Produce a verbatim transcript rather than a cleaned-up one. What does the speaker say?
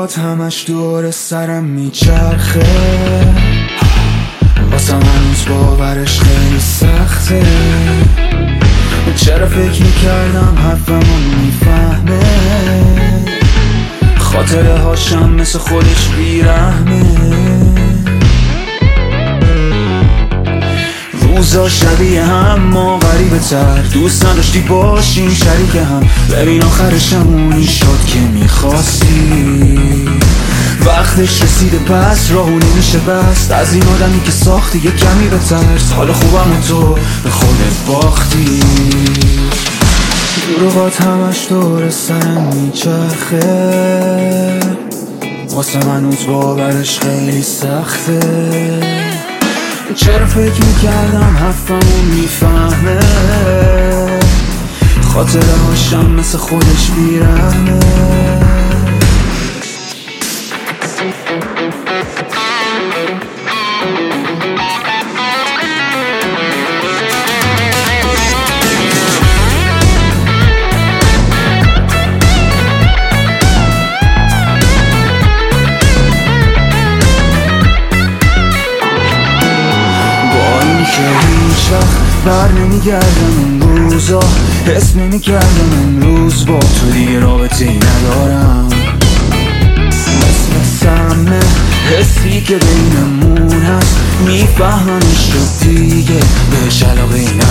دروغات همش دور سرم میچرخه، واسم هنوز باورش خیلی سخته. چرا فکر میکردم حرفمو میفهمه، خاطره هاشم مثل خودش بیرحمه. روزا شبیه هم ما غریبه تر، دوست نداشتی باشیم شریک هم. ببین آخرش همونی شد که میخواستی، وقتش رسیده پس راهو نمیشه بست. از این آدمی که ساختی یه کمی بترس، حال خوبم و تو به خودت باختی. دروغات همش دور سرم میچرخه، واسه من هنوز باورش خیلی سخته. چرا فکر میکردم حرفمو میفهمه، خاطره هاشم مثل خودش بیرحمه. که هیچ وقت بر نمیگردم این روزا، حس نمیکردم امروز با تو دیگه رابطه ای ندارم. مثل سمه حسی که بینمون هست، میفهممش شد دیگه بهش علاقه ای ندارم.